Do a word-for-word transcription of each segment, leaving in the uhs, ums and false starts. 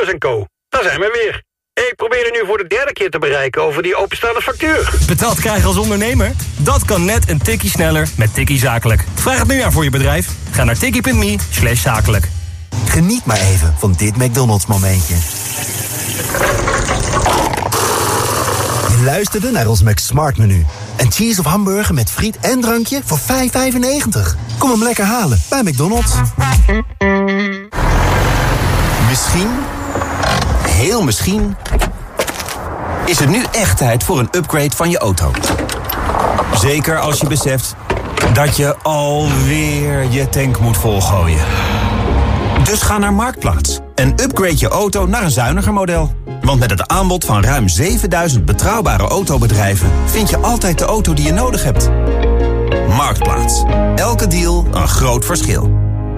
Gillis en Co. Daar zijn we weer. Ik probeer er nu voor de derde keer te bereiken over die openstaande factuur. Betaald krijgen als ondernemer? Dat kan net een tikkie sneller met Tikkie Zakelijk. Vraag het nu aan voor je bedrijf. Ga naar tikkie.me slash zakelijk. Geniet maar even van dit McDonald's momentje. Je luisterde naar ons McSmart menu. Een cheese of hamburger met friet en drankje voor vijf vijfennegentig. Kom hem lekker halen bij McDonald's. Misschien, heel misschien, is het nu echt tijd voor een upgrade van je auto. Zeker als je beseft dat je alweer je tank moet volgooien. Dus ga naar Marktplaats en upgrade je auto naar een zuiniger model. Want met het aanbod van ruim zevenduizend betrouwbare autobedrijven vind je altijd de auto die je nodig hebt. Marktplaats. Elke deal een groot verschil.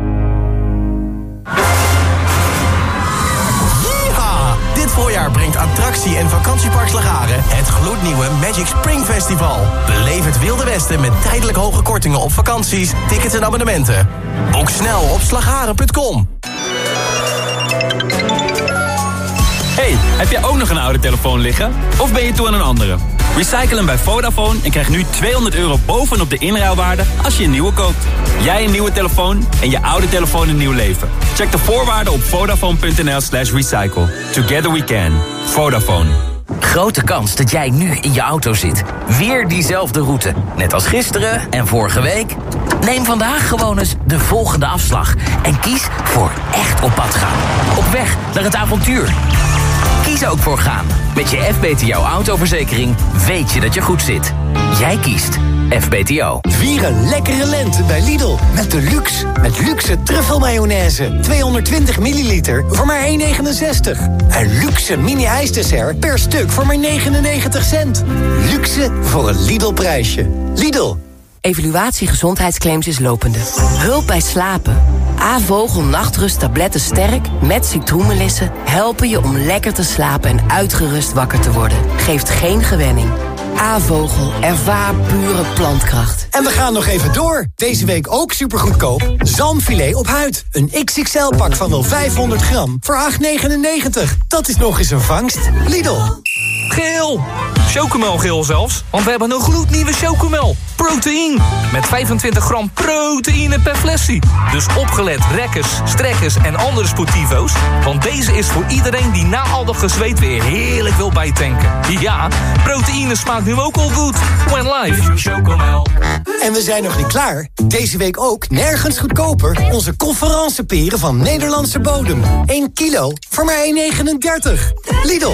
Yeeha! Dit voorjaar brengt attractie- en vakantiepark Slagharen het gloednieuwe Magic Spring Festival. Beleef het Wilde Westen met tijdelijk hoge kortingen op vakanties, tickets en abonnementen. Boek snel op slagharen punt com. Hey, heb jij ook nog een oude telefoon liggen? Of ben je toe aan een andere? Recycle hem bij Vodafone en krijg nu tweehonderd euro bovenop de inruilwaarde als je een nieuwe koopt. Jij een nieuwe telefoon en je oude telefoon een nieuw leven. Check de voorwaarden op vodafone.nl slash recycle. Together we can. Vodafone. Grote kans dat jij nu in je auto zit. Weer diezelfde route. Net als gisteren en vorige week. Neem vandaag gewoon eens de volgende afslag. En kies voor echt op pad gaan. Op weg naar het avontuur. Kies ook voor gaan. Met je F B T O autoverzekering weet je dat je goed zit. Jij kiest F B T O. Vier een lekkere lente bij Lidl. Met de luxe. Met luxe truffelmayonaise. tweehonderdtwintig milliliter voor maar één negenenzestig. En luxe mini-ijsdessert per stuk voor maar negenennegentig cent. Luxe voor een Lidl-prijsje. Lidl. Evaluatie gezondheidsclaims is lopende. Hulp bij slapen. A-Vogel Nachtrust tabletten sterk met citroenmelissen helpen je om lekker te slapen en uitgerust wakker te worden. Geeft geen gewenning. A-Vogel, ervaar pure plantkracht. En we gaan nog even door. Deze week ook supergoedkoop. Zalmfilet op huid. Een X X L-pak van wel vijfhonderd gram voor acht negenennegentig. Dat is nog eens een vangst. Lidl. Geel! Chocomel-geel zelfs, want we hebben een gloednieuwe Chocomel. Proteïne. Met vijfentwintig gram proteïne per flesje. Dus opgelet rekkers, strekkers en andere sportivo's. Want deze is voor iedereen die na al dat gezweet weer heerlijk wil bijtanken. Ja, proteïne smaakt nu ook al goed. When life. Chocomel. En we zijn nog niet klaar. Deze week ook nergens goedkoper. Onze conferenceperen van Nederlandse bodem. één kilo voor maar één negenendertig. Lidl.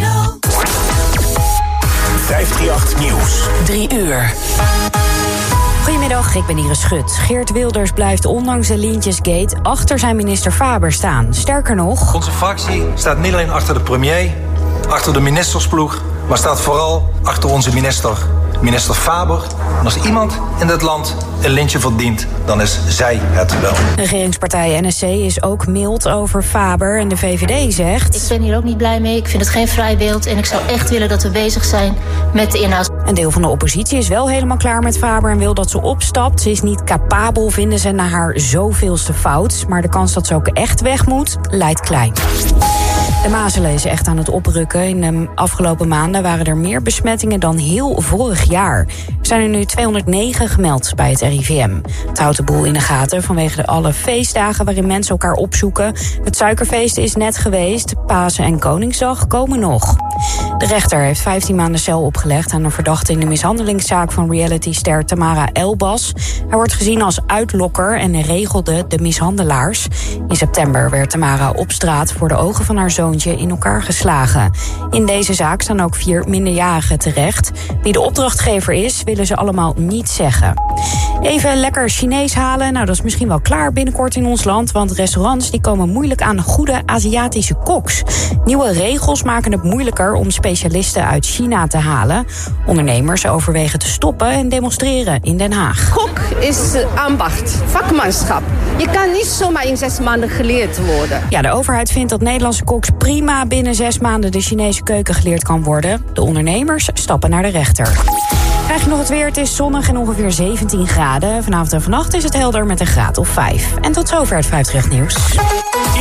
vijfhonderdachttien Nieuws. Drie uur. Goedemiddag, ik ben Iris Schut. Geert Wilders blijft ondanks de Lintjesgate achter zijn minister Faber staan. Sterker nog... Onze fractie staat niet alleen achter de premier, achter de ministersploeg, maar staat vooral achter onze minister, minister Faber. En als iemand in dit land een lintje verdient, dan is zij het wel. De regeringspartij N S C is ook mild over Faber en de V V D zegt... Ik ben hier ook niet blij mee, ik vind het geen vrij beeld en ik zou echt willen dat we bezig zijn met de inhoud. Een deel van de oppositie is wel helemaal klaar met Faber en wil dat ze opstapt. Ze is niet capabel, vinden ze, na haar zoveelste fout. Maar de kans dat ze ook echt weg moet, lijkt klein. De mazelen is echt aan het oprukken. In de afgelopen maanden waren er meer besmettingen dan heel vorig jaar. Er zijn er nu tweehonderdnegen gemeld bij het R I V M. Het houdt de boel in de gaten vanwege de alle feestdagen waarin mensen elkaar opzoeken. Het suikerfeest is net geweest. Pasen en Koningsdag komen nog. De rechter heeft vijftien maanden cel opgelegd aan een verdachte in de mishandelingszaak van realityster Tamara Elbas. Hij wordt gezien als uitlokker en regelde de mishandelaars. In september werd Tamara op straat voor de ogen van haar zoontje in elkaar geslagen. In deze zaak staan ook vier minderjarigen terecht. Wie de opdrachtgever is, willen ze allemaal niet zeggen. Even lekker Chinees halen. Nou, dat is misschien wel klaar binnenkort in ons land, want restaurants die komen moeilijk aan goede Aziatische koks. Nieuwe regels maken het moeilijker om specialisten uit China te halen. Ondernemers overwegen te stoppen en demonstreren in Den Haag. Kok is ambacht, vakmanschap. Je kan niet zomaar in zes maanden geleerd worden. Ja, de overheid vindt dat Nederlandse koks prima binnen zes maanden de Chinese keuken geleerd kan worden. De ondernemers stappen naar de rechter. Krijg je nog het weer, het is zonnig en ongeveer zeventien graden. Vanavond en vannacht is het helder met een graad of vijf. En tot zover het vijftig Nieuws.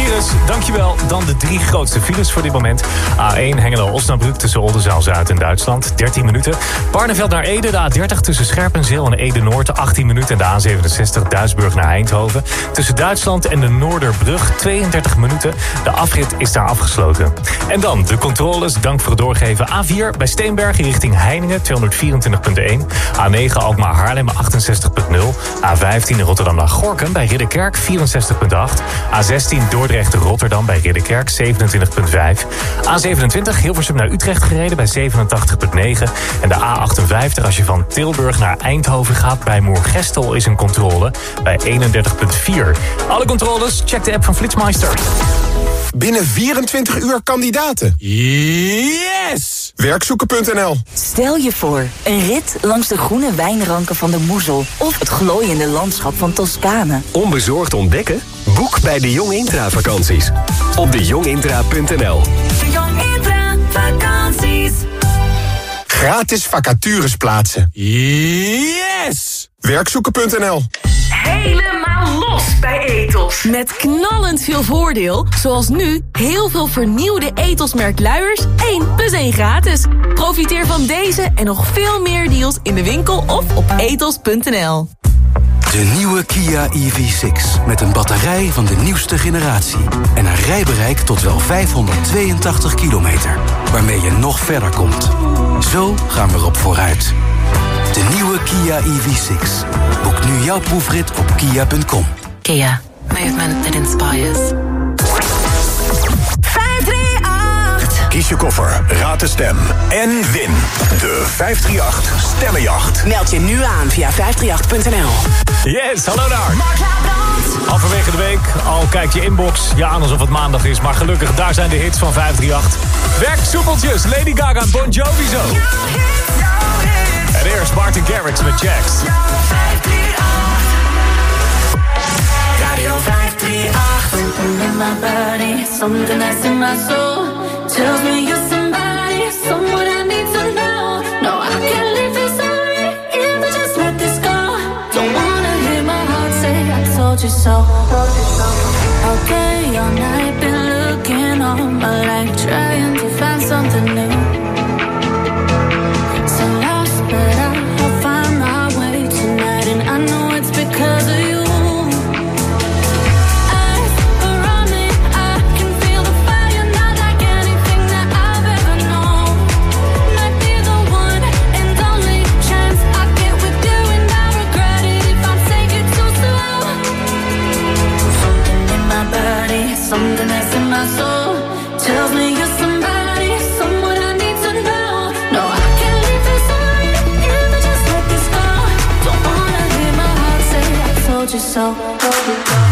Iris, dankjewel. Dan de drie grootste files voor dit moment. A één Hengelo-Osnabrück tussen Oldenzaal-Zuid en Duitsland, dertien minuten. Barneveld naar Ede, de A dertig tussen Scherpenzeel en Ede-Noord, achttien minuten. En de A zevenenzestig Duisburg naar Eindhoven. Tussen Duitsland en de Noorderbrug, tweeëndertig minuten. De afrit is daar afgesloten. En dan de controles, dank voor het doorgeven. A vier bij Steenberg richting Heiningen, tweehonderdvierentwintig komma één. A negen Alkmaar-Haarlem, achtenzestig komma nul. A vijftien Rotterdam naar Gorinchem bij Ridderkerk, vierenzestig komma acht. A zestien Dordrecht-Rotterdam bij Ridderkerk, zevenentwintig komma vijf. A zevenentwintig Hilversum naar Utrecht gereden bij zevenentachtig komma negen. En de A achtenvijftig als je van Tilburg naar Eindhoven gaat bij Moergestel is een controle bij eenendertig komma vier. Alle controles, check de app van Flitsmeister. Binnen vierentwintig uur kandidaten. Yes! Werkzoeken punt n l. Stel je voor, een rit langs de groene wijnranken van de Moezel of het glooiende landschap van Toscane. Onbezorgd ontdekken? Boek bij de Jong Intra vakanties. Op de jong intra punt n l. De Jong Intra vakanties. Gratis vacatures plaatsen. Yes! Werkzoeken punt n l. Helemaal los bij Ethos. Met knallend veel voordeel. Zoals nu heel veel vernieuwde Ethos-merk luiers. één plus één gratis. Profiteer van deze en nog veel meer deals in de winkel of op ethos punt n l. De nieuwe Kia E V zes met een batterij van de nieuwste generatie. En een rijbereik tot wel vijfhonderdtweeëntachtig kilometer. Waarmee je nog verder komt. Zo gaan we erop vooruit. De nieuwe Kia E V zes. Boek nu jouw proefrit op kia punt com. Kia, movement that inspires. vijfhonderdachtendertig Kies je koffer, raad de stem en win de vijfhonderdachtendertig Stemmenjacht. Meld je nu aan via vijfhonderdachtendertig punt n l. Yes, hallo daar. Halverwege de week, al kijk je inbox, ja aan alsof het maandag is. Maar gelukkig, daar zijn de hits van vijfhonderdachtendertig. Werk soepeltjes, Lady Gaga en Bon Jovi zo. En eerst Martin Garrix met Jax. Radio vijfhonderdachtendertig. Something in my body, something that's in my soul. Tells me you're somebody, someone I need to know. No, I can't live this way, if I just let this go. Don't wanna hear my heart say I told you so. Okay, all night been looking all my life, trying to find something new. So lost, but I'll find my way tonight, and I know it's because of you. Something that's in my soul tells me you're somebody, someone I need to know. No, I can't leave this on if I just let this go. Don't wanna hear my heart say I told you so. Told you so.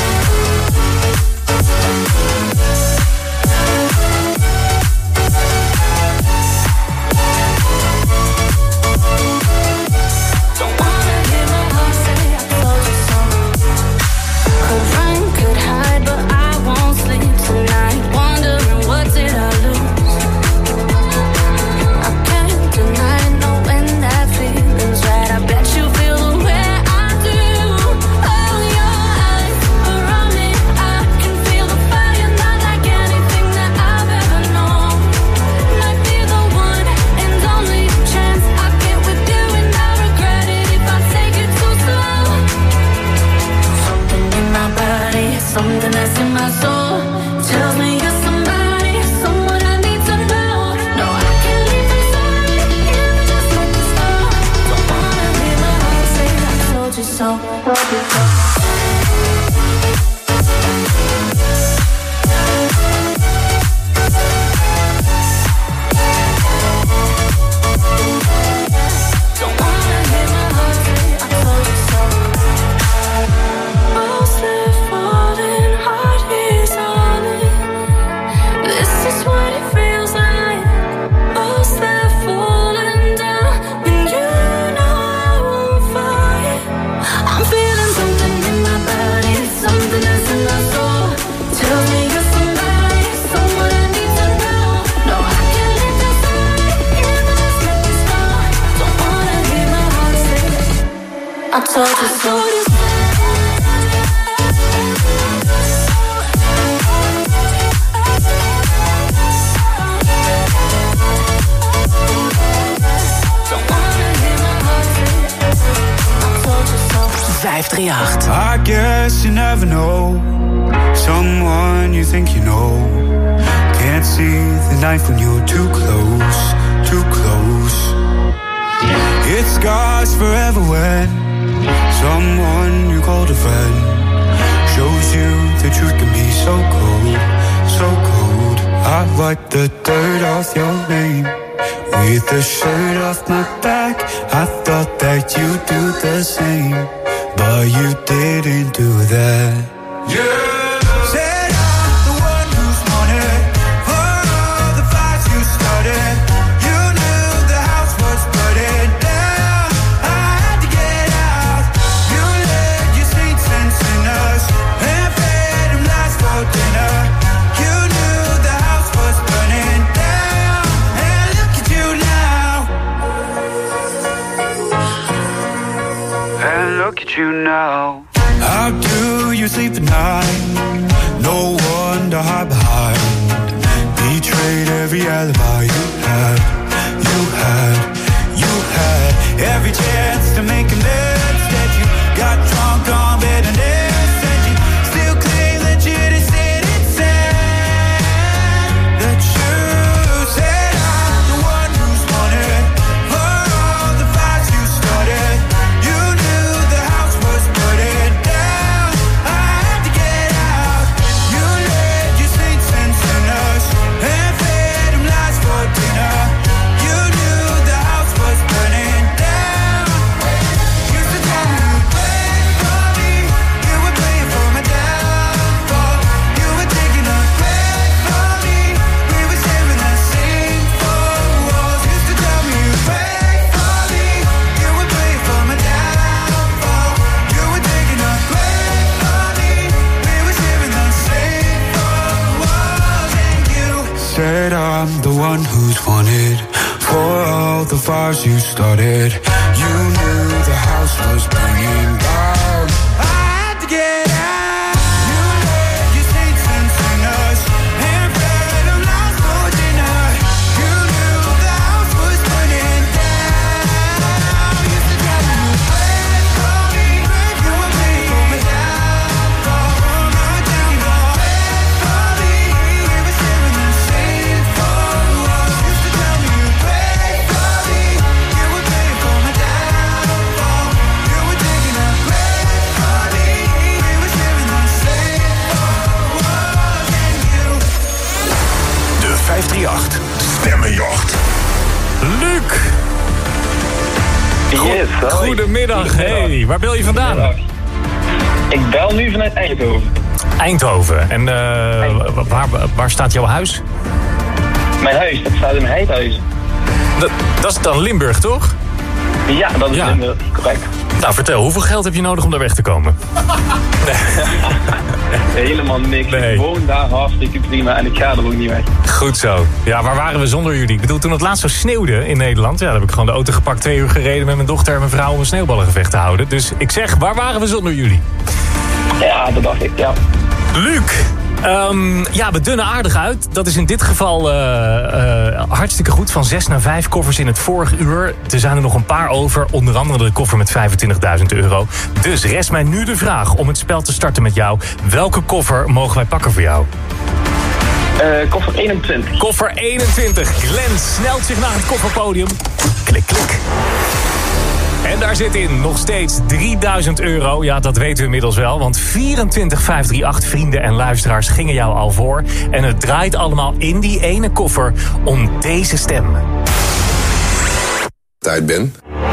Something that's in my soul tells me you're somebody, someone I need to know. No, I can't leave this on if I just let this go. Don't wanna hear my heart say I told you so. Told you so. I told you so. vijfhonderdachttien. I guess you never know someone you think you know. Can't see the knife when you're too close, too close. It scars forever when someone you called a friend shows you the truth can be so cold, so cold. I wipe the dirt off your name with the shirt off my back. I thought that you'd do the same, but you didn't do that. Yeah. Said I'm the one who's wanted for all the fights you started. You knew the house was burning down. I had to get out. You led your saints and sinners and fed them lies for dinner. You knew the house was burning down. And look at you now. And look at you now. How do you sleep at night? No one to hide behind. Betrayed every alibi you had, you had, you had. Every chance to make amends that you got drunk on bitterness. And you still claim that you didn't sad. That you said I'm the one who's wanted for all the fights you started. You knew the house was burning down. I had to get out. You led your saints and sinners and fed them lies for dinner. You knew the house was burning down. Used to tell me you'd pray for me. You were praying for my downfall. You were taking a break for me. We were sharing the same four walls. Used to tell me you'd pray for me. You were praying for my downfall. You were taking a break for me. We were sharing the same four walls. And you said I'm the one who's wanted for all the fires you started. You knew the house was burning down. I had to get out. You led your saints and sinners and fed them lies for dinner. You knew the house was burning down. Used to tell me you'd pray for me. You were praying for my downfall. You were taking a break for me. We were sharing the same four walls. Used to tell me you'd pray for me. You were praying for my downfall. You were taking a break for me. We were sharing the same four walls. And you. De vijfhonderdachttien Stemmenjacht. Luc! Yes, hoi. Goedemiddag. Hey, waar bel je vandaan? Ik bel nu vanuit Eindhoven. Eindhoven. En uh, waar, waar staat jouw huis? Mijn huis, dat staat in Heidhuizen. Dat, dat is dan Limburg, toch? Ja, dat is Ja. Limburg, correct. Nou, vertel, hoeveel geld heb je nodig om daar weg te komen? Helemaal niks. Nee. Ik woon daar hartstikke prima en ik ga er ook niet weg. Goed zo. Ja, waar waren we zonder jullie? Ik bedoel, toen het laatst zo sneeuwde in Nederland... ja, dan heb ik gewoon de auto gepakt, twee uur gereden... met mijn dochter en mijn vrouw om een sneeuwballengevecht te houden. Dus ik zeg, waar waren we zonder jullie? Ja, dat dacht ik, ja. Luc, um, ja, we dunnen aardig uit. Dat is in dit geval uh, uh, hartstikke goed. Van zes naar vijf koffers in het vorige uur. Er zijn er nog een paar over. Onder andere de koffer met vijfentwintigduizend euro. Dus rest mij nu de vraag om het spel te starten met jou. Welke koffer mogen wij pakken voor jou? Uh, koffer eenentwintig. Koffer eenentwintig. Glenn snelt zich naar het kofferpodium. Klik, klik. En daar zit in nog steeds drieduizend euro. Ja, dat weten we inmiddels wel. Want vierentwintig vijfhonderdachttien vrienden en luisteraars gingen jou al voor. En het draait allemaal in die ene koffer om deze stem. Tijd ben.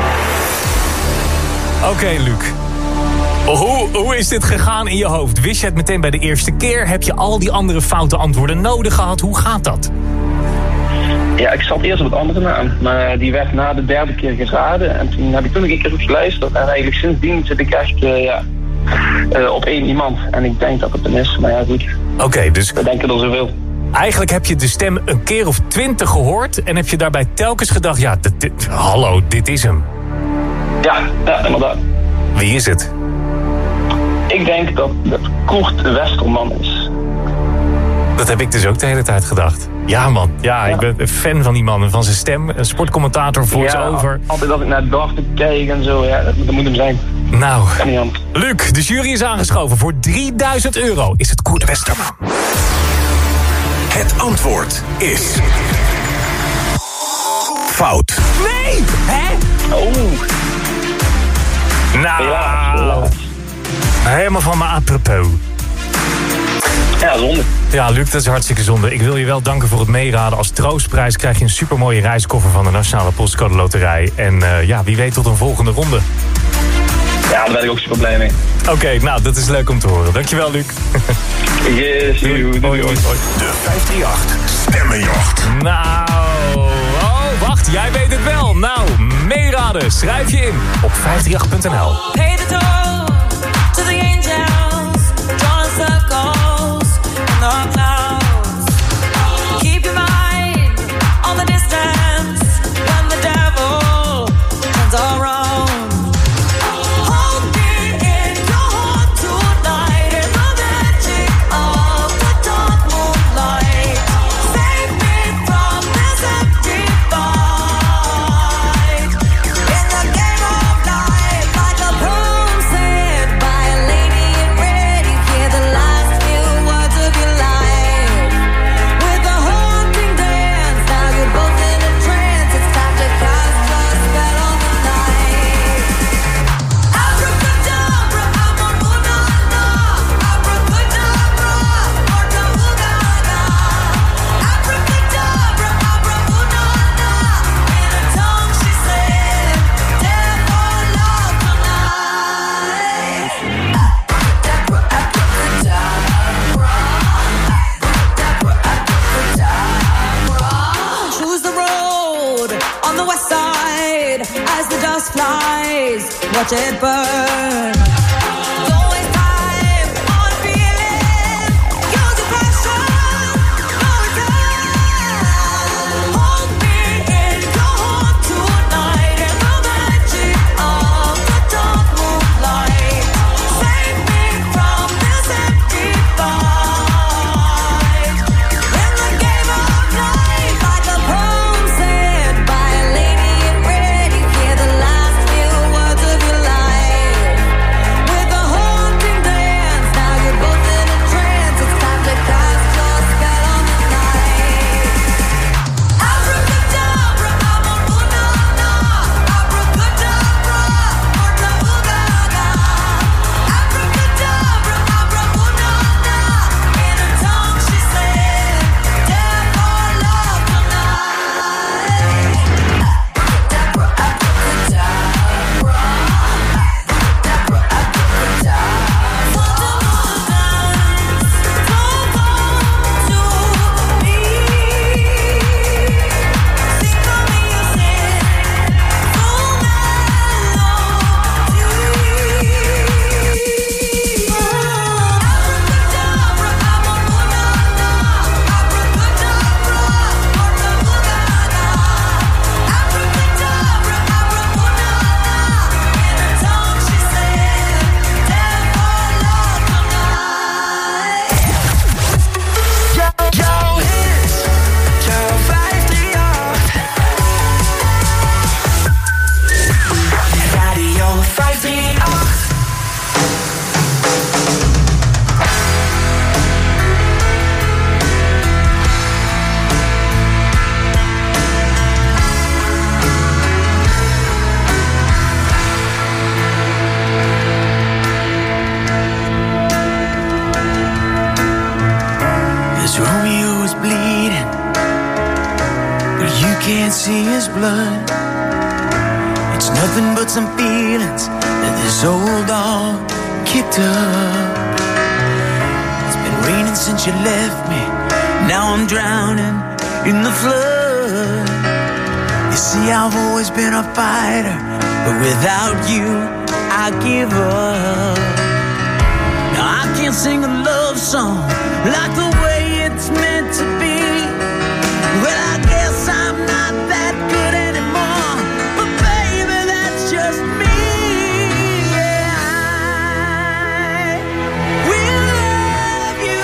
Oké, okay, Luc. Hoe, hoe is dit gegaan in je hoofd? Wist je het meteen bij de eerste keer? Heb je al die andere foute antwoorden nodig gehad? Hoe gaat dat? Ja, ik zat eerst op het andere naam. Maar die werd na de derde keer geraden. En toen heb ik toen nog een keer goed geluisterd. En eigenlijk sindsdien zit ik echt uh, ja, uh, op één iemand. En ik denk dat het hem is. Maar ja, goed. Oké, okay, dus... We denken er zoveel. Eigenlijk heb je de stem een keer of twintig gehoord... en heb je daarbij telkens gedacht... ja, dit, dit, hallo, dit is hem. Ja, ja, inderdaad. Wie is het? Ik denk dat het Koert Westerman is. Dat heb ik dus ook de hele tijd gedacht. Ja, man. Ja, ja. Ik ben een fan van die man en van zijn stem. Een sportcommentator, voice-over. Ja, altijd als ik naar het dorp kijk en zo. Ja, dat, dat moet hem zijn. Nou, Kan niet aan. Luc, de jury is aangeschoven voor drieduizend euro. Is het Koert Westerman? Het antwoord is... fout. Nee! Hè? Oh. Nou, Helaas, helaas. helemaal van me apropos. Ja, zonde. Ja, Luc, dat is hartstikke zonde. Ik wil je wel danken voor het meeraden. Als troostprijs krijg je een supermooie reiskoffer van de Nationale Postcode Loterij. En uh, ja, wie weet tot een volgende ronde. Ja, daar ben ik ook super blij mee. Oké, okay, nou, dat is leuk om te horen. Dankjewel, Luc. Yes, doei, doei, doei. Hoi, hoi. De vijfdrieënachtig Stemmenjacht. Nou, oh, wacht, jij weet het wel. Nou, meeraden, schrijf je in op vijf drie acht punt n l. Pay the toll to the angels, drawing circles in the clouds. Keep your mind on the distance when the devil turns around. Hold me in your heart tonight in the magic of the dark moonlight. Save me from this empty fight in the game of life, like a poem said by a lady in red. You hear the last few words of your life with a haunting dance. Now you're both in a trance. It's time to cast your spell on the night. Abracadabra, abracadabra, abracadabra, abracadabra, abracadabra, abracadabra. In a tongue she said, "Death or love tonight." Abracadabra, abracadabra. Choose the road on the west side as the dust flies. Watch it burn. Don't waste time on feeling. Use your passion. No return. Hold me in your heart tonight in the magic of the dark moonlight. Save me from this empty fight in the game of life, like a poem said by a lady in red. You hear the last few words of your life with a haunting dance. Now you're both in a trance. It's time to cast your spell on the night. Abracadabra, abracadabra, abracadabra, abracadabra, abracadabra, abracadabra. In a tongue she said, "Death or love tonight." Abracadabra, abracadabra, abracadabra, abracadabra. For the mountains don't come to me. Sing for me a sing, full melody. Abracadabra, abracadabra, abracadabra, abracadabra, abracadabra, abracadabra. In a tongue she said, "Death or love tonight." Jouw hits, jouw vijfdrieënachtig. Radio vijfdrieënachtig. As Romeo is bleeding, but you can't see his blood. It's nothing but some feelings that this old dog kicked up. It's been raining since you left me. Now I'm drowning in the flood. You see, I've always been a fighter, but without you, I give up. Now I can't sing a love song like the way it's meant to be. Well, I guess I'm not that good anymore, but baby, that's just me. Yeah, I will love you,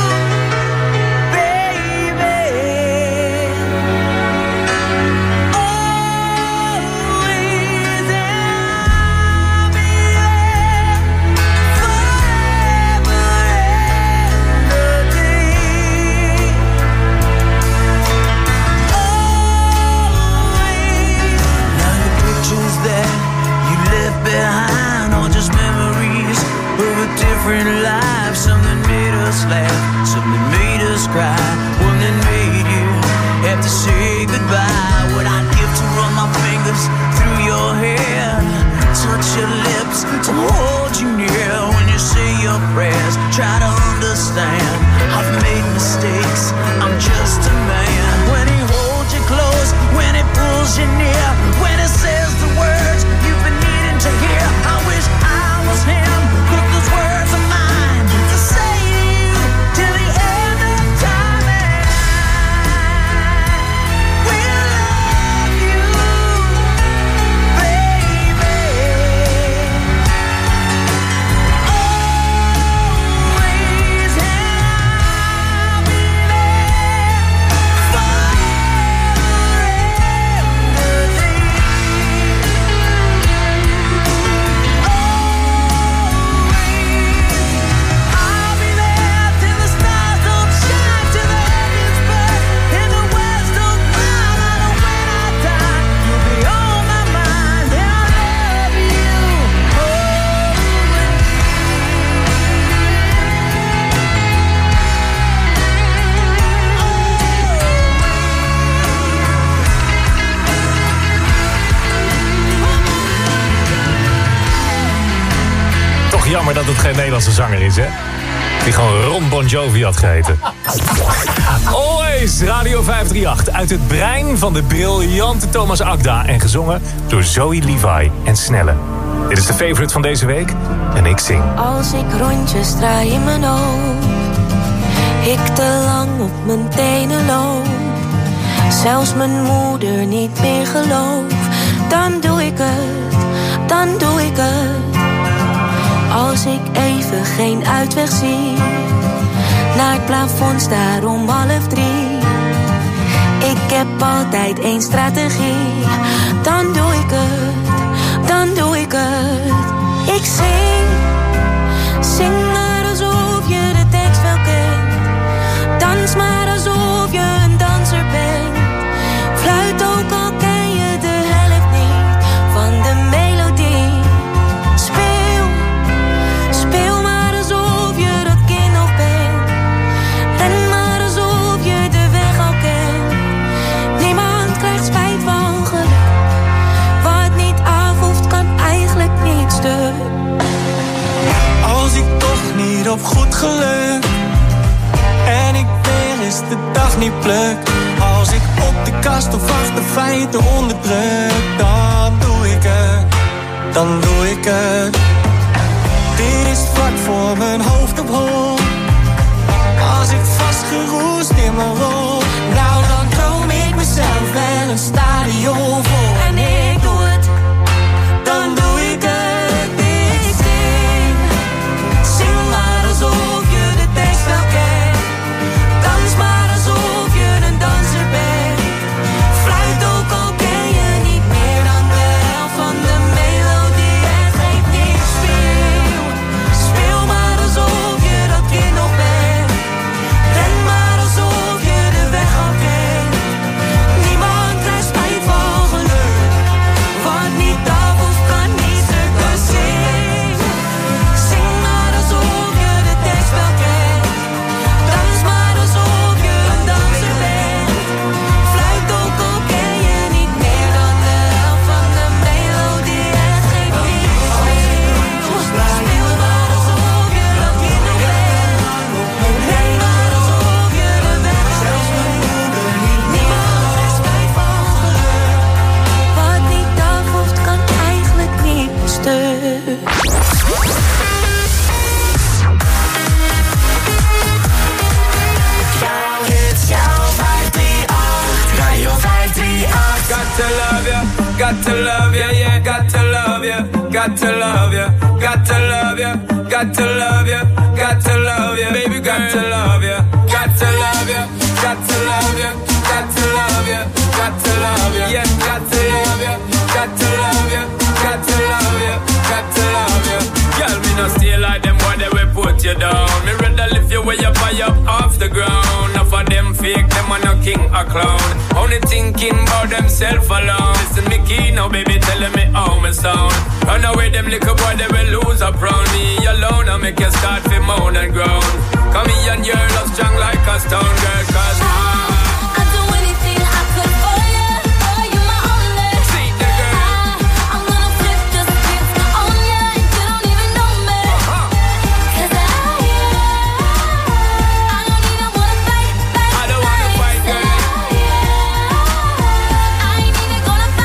baby. Always, and I'll be there. you near when it says the words you've been needing to hear. I wish I was him. Put those words of mine to say to you till the end of time. And I will love you, baby. Always, and I'll be there Jammer dat het geen Nederlandse zanger is, hè? Die gewoon Ron Bon Jovi had geheten. Always, Radio vijf drie acht. Uit het brein van de briljante Thomas Akda. En gezongen door Zoe Levi en Snelle. Dit is de favorite van deze week. En ik zing. Als ik rondjes draai in mijn hoofd, ik te lang op mijn tenen loop, zelfs mijn moeder niet meer geloof, dan doe ik het, dan doe ik het. Als ik even geen uitweg zie, naar het plafond staar om half drie, ik heb altijd één strategie, dan doe ik het, dan doe ik het. Ik zing, zing maar alsof je de tekst wel kent, dans maar alsof je een danser bent, fluit ook al ken je de helft niet van de melodie. Speel, speel maar alsof je dat kind nog bent, ren maar alsof je de weg al kent. Niemand krijgt spijt van geluk, wat niet af hoeft kan eigenlijk niet stuk. Als ik toch niet op goed geluk en ik weer eens de dag niet pluk, als ik op de kast of achter feiten onderdruk, dan doe ik het, dan doe ik het. Dit is vlak voor mijn hoofd op hol, als ik vastgeroest in mijn rol, nou dan droom ik mezelf wel een stadion vol. En ik doe het, dan doe ik het. Ik zing, zing maar alsof je de tekst wel kent, dans maar alsof je een danser bent, fluit ook al ken je niet meer dan de helft van de melodie. Het geeft niet, speel, speel maar alsof je dat kind nog bent, ren maar alsof je de weg al kent. Niemand krijgt spijt van geluk, wat niet af hoeft kan niet stuk. Dus zing, zing maar alsof je de tekst wel kent, dans maar alsof je een danser bent, fluit ook al ken je niet meer dan de helft van de melodie. Het geeft niet, speel, speel maar alsof je dat kind nog bent, ren maar alsof je de weg al kent. Niemand krijgt spijt van geluk, wat niet af hoeft kan eigenlijk niet stuk. Jouw hits, jouw vijf drie acht, Radio vijf drie acht. Got to love ya, got to love ya, yeah, got to love ya, got to love ya, got to love ya, got to love ya, got to love ya, baby, got to love ya, got to love ya, got to love ya, got to love ya, got to love ya, yeah, got to love ya, got to love ya, got to love ya, got to love ya. Girl, me no stay like them boy, they will put you down. Me rather lift you way up high up off the ground. Enough of them fake, them are no king or clown. Only thinking about themself alone. Listen me key now, baby, telling me how me sound. Run away, them little boy, they will lose up round me alone. I make you start to moan and groan. Come here and your love strong like a stone, girl, cause I I'd do anything I could for you, for you my only. see the girl. I, I'm gonna flip the script on you and you don't even know me. Cause I, I don't even wanna fight, fight, I don't wanna fight, girl. I ain't even gonna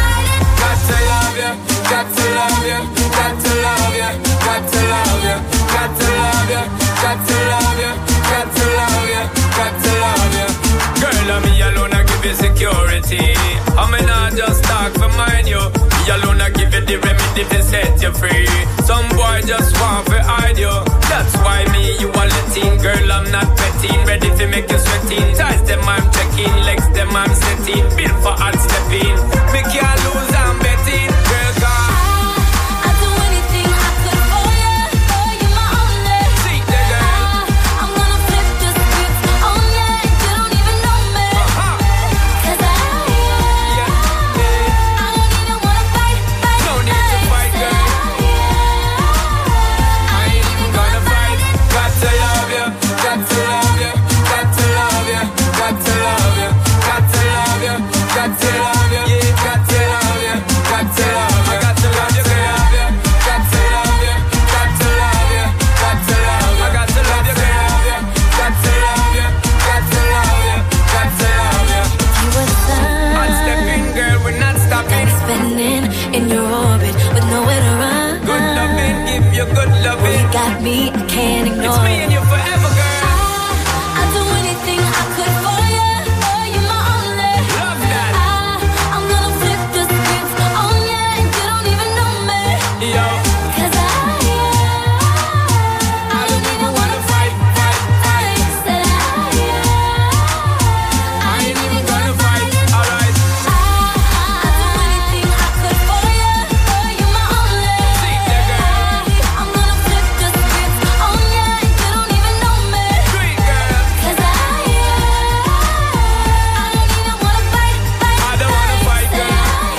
reality. I mean, I just talk for mine, you. Me alone, I give you the remedy to set you free. Some boy just want to hide you. That's why me, you are letting. Girl, I'm not petting. Ready to make you sweating. Ties them, I'm checking. Legs them, I'm setting. Built for hard stepping. Me can't lose, I'm betting. Girl, God. Got me, I can't ignore. It's me and you forever, girl. I, I'd do anything I could for you. Oh, you're my only. Love that. I, I'm gonna flip the script on you, and you don't even know me. Yo. Cause I, I don't even wanna fight, fight, fight. Said I, I ain't even gonna fight. Alright. I, I'd do anything I could for you. Oh, you're my only. See there, girl. I'm gonna flip the script on you, and you don't even know me. Sweet girl. Cause I, I don't even wanna fight, fight. I don't wanna fight, girl.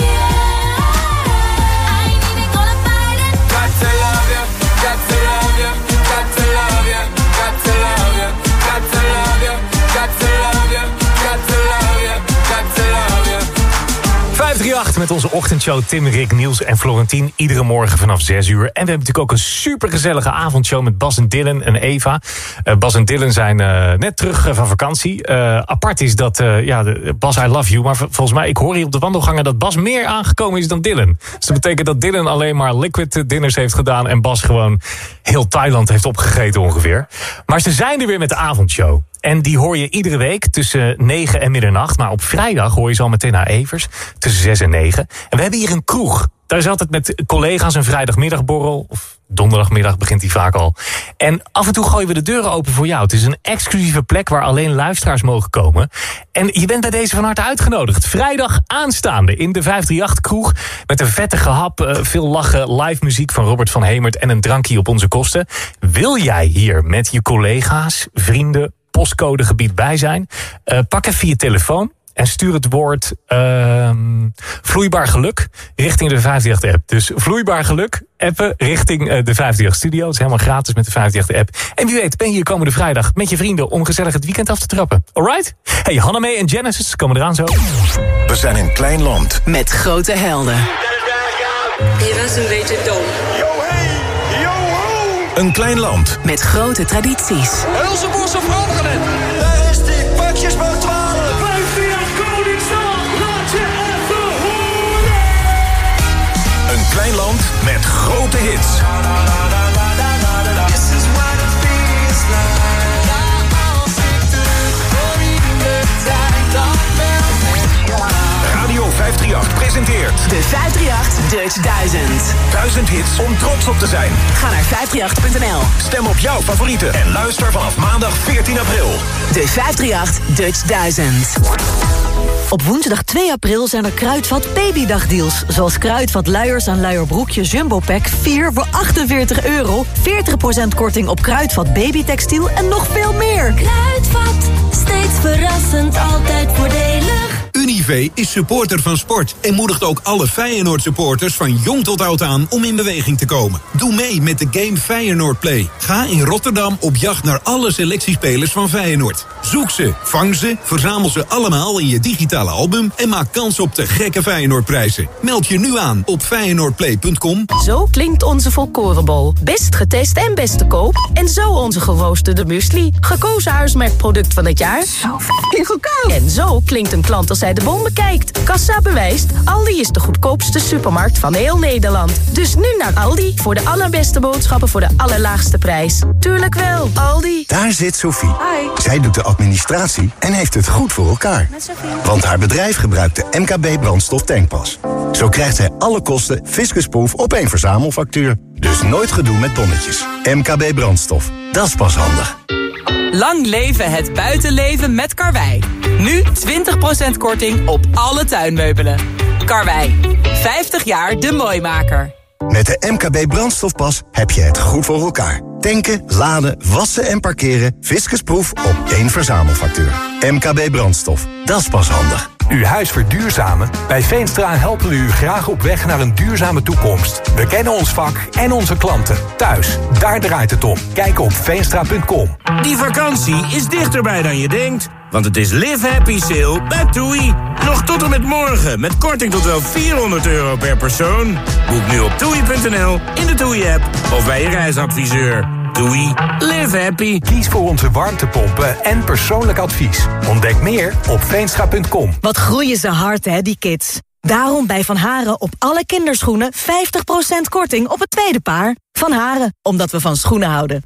I ain't even gonna fight it. Got to love you, got to love you, got to love you, got to love you, got to love you, got to love you, got to love you, got to love you. vijf drie acht met onze ochtendshow Tim, Rick, Niels en Florentien. Iedere morgen vanaf zes uur. En we hebben natuurlijk ook een supergezellige avondshow met Bas en Dylan en Eva. Uh, Bas en Dylan zijn uh, net terug uh, van vakantie. Uh, apart is dat, uh, ja, de, Bas, I love you. Maar v- volgens mij, ik hoor hier op de wandelgangen dat Bas meer aangekomen is dan Dylan. Dus dat betekent dat Dylan alleen maar liquid dinners heeft gedaan en Bas gewoon heel Thailand heeft opgegeten ongeveer. Maar ze zijn er weer met de avondshow. En die hoor je iedere week tussen negen en middernacht. Maar op vrijdag hoor je ze al meteen naar Evers. Tussen zes en negen. En we hebben hier een kroeg. Daar is altijd met collega's een vrijdagmiddagborrel. Of donderdagmiddag begint die vaak al. En af en toe gooien we de deuren open voor jou. Het is een exclusieve plek waar alleen luisteraars mogen komen. En je bent bij deze van harte uitgenodigd. Vrijdag aanstaande in de vijf drie acht kroeg. Met een vettige hap, veel lachen, live muziek van Robert van Hemert en een drankje op onze kosten. Wil jij hier met je collega's, vrienden, postcodegebied bij zijn? Uh, pak even je telefoon en stuur het woord uh, vloeibaar geluk richting de vijf drie acht app. Dus vloeibaar geluk appen richting uh, de vijf drie acht studio. Het is helemaal gratis met de vijf drie acht app. En wie weet ben je hier komende vrijdag met je vrienden om gezellig het weekend af te trappen. Alright? Hey, Hannamee en Genesis komen eraan zo. We zijn een klein land. Met grote helden. Je was een beetje dom. Een klein land. Met grote tradities. Hulse bossen veranderen. Daar is die pakjesboot twaalf. vijf drie acht Koningsdag. Laat je even horen. Een klein land met grote hits. This is what it feels like. Als ik terugkom in de tijd, dan Radio vijf drie acht presenteert De vijf drie acht Dutch duizend. duizend hits om trots op te zijn. Ga naar vijf drie acht punt n l. Stem op jouw favorieten en luister vanaf maandag veertien april. De vijf drie acht Dutch duizend. Op woensdag twee april zijn er Kruidvat babydagdeals. Zoals Kruidvat luiers en luierbroekje Jumbo Pack vier voor achtenveertig euro. veertig procent korting op Kruidvat babytextiel en nog veel meer. Kruidvat, steeds verrassend, altijd voordelig. Unive is supporter van sport en moedigt ook alle Feyenoord-supporters van jong tot oud aan om in beweging te komen. Doe mee met de game Feyenoord Play. Ga in Rotterdam op jacht naar alle selectiespelers van Feyenoord. Zoek ze, vang ze, verzamel ze allemaal in je digitale album en maak kans op de gekke Feyenoordprijzen. Meld je nu aan op feyenoordplay punt com. Zo klinkt onze volkorenbol. Best getest en best te koop. En zo onze geroosterde muesli. Gekozen huismerkproduct van het jaar. Zo f***ing goedkoop. En zo klinkt een klant als zij de bol bon bekijkt. Kassa bewijst, Aldi is de goedkoopste supermarkt van heel Nederland. Dus nu naar Aldi voor de allerbeste boodschappen voor de allerlaagste prijs. Tuurlijk wel, Aldi. Daar zit Sophie. Hi. Zij doet de administratie en heeft het goed voor elkaar. Met Sophie. Want haar bedrijf gebruikt de M K B brandstof tankpas. Zo krijgt zij alle kosten fiscusproof op één verzamelfactuur. Dus nooit gedoe met bonnetjes. M K B brandstof, dat is pas handig. Lang leven het buitenleven met Karwei. Nu twintig procent korting op alle tuinmeubelen. Karwei, vijftig jaar de mooimaker. Met de M K B brandstofpas heb je het goed voor elkaar. Tanken, laden, wassen en parkeren. Fiscusproof op één verzamelfactuur. M K B brandstof, dat is pas handig. Uw huis verduurzamen? Bij Veenstra helpen we u graag op weg naar een duurzame toekomst. We kennen ons vak en onze klanten. Thuis, daar draait het om. Kijk op veenstra punt com. Die vakantie is dichterbij dan je denkt. Want het is Live Happy Sale bij TUI. Nog tot en met morgen, met korting tot wel vierhonderd euro per persoon. Boek nu op toei punt n l, in de TUI-app of bij je reisadviseur. TUI, live happy. Kies voor onze warmtepompen en persoonlijk advies. Ontdek meer op veenstra punt com. Wat groeien ze hard, hè, die kids. Daarom bij Van Haren op alle kinderschoenen vijftig procent korting op het tweede paar. Van Haren, omdat we van schoenen houden.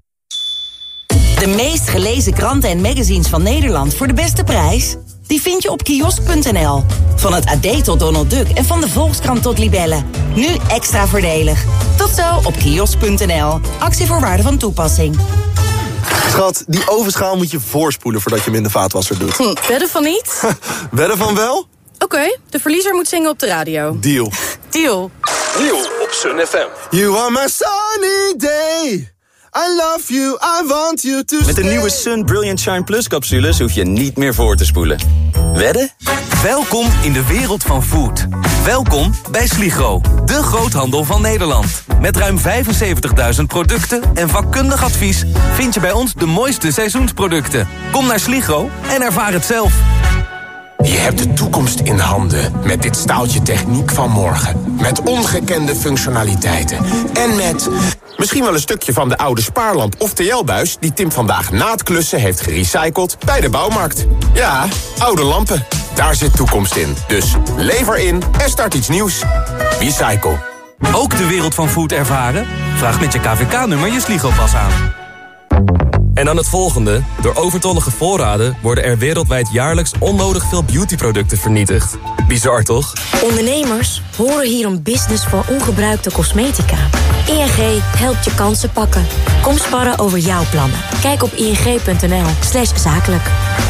De meest gelezen kranten en magazines van Nederland voor de beste prijs? Die vind je op kiosk punt n l. Van het A D tot Donald Duck en van de Volkskrant tot Libelle. Nu extra voordelig. Tot zo op kiosk punt n l. Actievoorwaarden van toepassing. Schat, die ovenschaal moet je voorspoelen voordat je hem in de vaatwasser doet. Hm, wedden van niet? Wedden van wel? Oké, okay, de verliezer moet zingen op de radio. Deal. Deal. Deal op Sun F M. You are my sunny day. I love you, I want you to Met de nieuwe Sun Brilliant Shine Plus capsules hoef je niet meer voor te spoelen. Wedden? Welkom in de wereld van food. Welkom bij Sligro, de groothandel van Nederland. Met ruim vijfenzeventigduizend producten en vakkundig advies vind je bij ons de mooiste seizoensproducten. Kom naar Sligro en ervaar het zelf. Je hebt de toekomst in handen met dit staaltje techniek van morgen. Met ongekende functionaliteiten. En met misschien wel een stukje van de oude spaarlamp of T L-buis... die Tim vandaag na het klussen heeft gerecycled bij de bouwmarkt. Ja, oude lampen. Daar zit toekomst in. Dus lever in en start iets nieuws. Recycle. Ook de wereld van food ervaren? Vraag met je K V K-nummer je Sligro-pas aan. En dan het volgende. Door overtollige voorraden worden er wereldwijd jaarlijks onnodig veel beautyproducten vernietigd. Bizar toch? Ondernemers horen hier een business voor ongebruikte cosmetica. I N G helpt je kansen pakken. Kom sparren over jouw plannen. Kijk op ing punt n l slash zakelijk.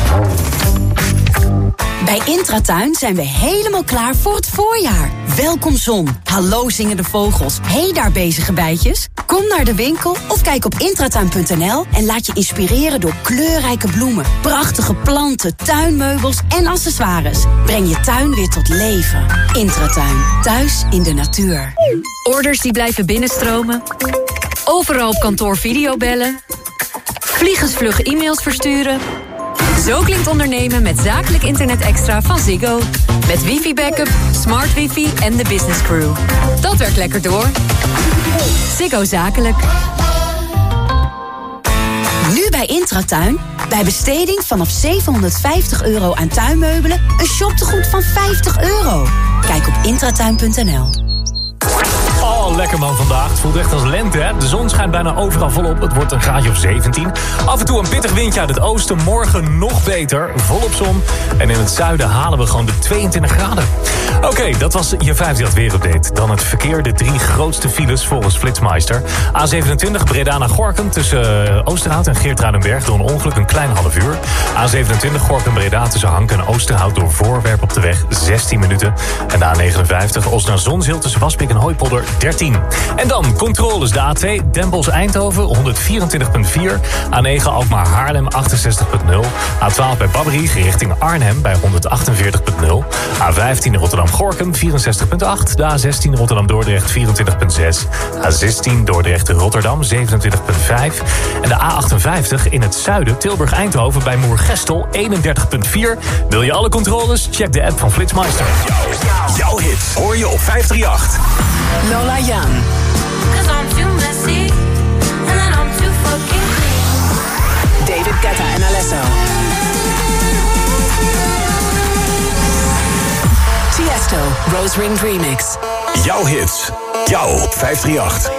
Bij Intratuin zijn we helemaal klaar voor het voorjaar. Welkom zon, hallo zingende vogels, hey daar bezige bijtjes. Kom naar de winkel of kijk op intratuin punt n l en laat je inspireren door kleurrijke bloemen, prachtige planten, tuinmeubels en accessoires. Breng je tuin weer tot leven. Intratuin, thuis in de natuur. Orders die blijven binnenstromen. Overal op kantoor videobellen. Vliegensvlug e-mails versturen. Zo klinkt ondernemen met zakelijk internet extra van Ziggo. Met wifi-backup, smart wifi en de business crew. Dat werkt lekker door. Ziggo Zakelijk. Nu bij Intratuin. Bij besteding vanaf zevenhonderdvijftig euro aan tuinmeubelen... een shoptegoed van vijftig euro. Kijk op intratuin punt n l. Oh, lekker man vandaag. Het voelt echt als lente, hè? De zon schijnt bijna overal volop. Het wordt een graadje of zeventien. Af en toe een pittig windje uit het oosten. Morgen nog beter. Volop zon. En in het zuiden halen we gewoon de tweeëntwintig graden. Oké, okay, dat was je vijfde weerupdate. Dan het verkeer. De drie grootste files volgens Flitsmeister. A zevenentwintig Breda naar Gorinchem tussen Oosterhout en Geertruidenberg. Door een ongeluk een klein half uur. A zevenentwintig Gorinchem Breda tussen Hank en Oosterhout door voorwerp op de weg zestien minuten. En de A negenenvijftig Osnabrück Zonzeel tussen Waspik en Hooipolder dertien. En dan controles de A twee Den Bosch Eindhoven honderdvierentwintig komma vier. A negen Alkmaar Haarlem achtenzestig komma nul. A twaalf bij Babberich richting Arnhem bij honderdachtenveertig komma nul. A vijftien Rotterdam Gorinchem vierenzestig komma acht. De A zestien Rotterdam Dordrecht vierentwintig komma zes. A zestien Dordrecht Rotterdam zevenentwintig komma vijf. En de A achtenvijftig in het zuiden Tilburg Eindhoven bij Moergestel eenendertig komma vier. Wil je alle controles? Check de app van Flitsmeister. Jouw hit hoor je op vijf drie acht. Lola Young. David Guetta en Alesso. Rose Ring Remix. Jouw hits. Jouw vijf drie acht.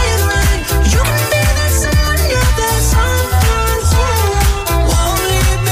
You can be that someone, you're that someone who won't leave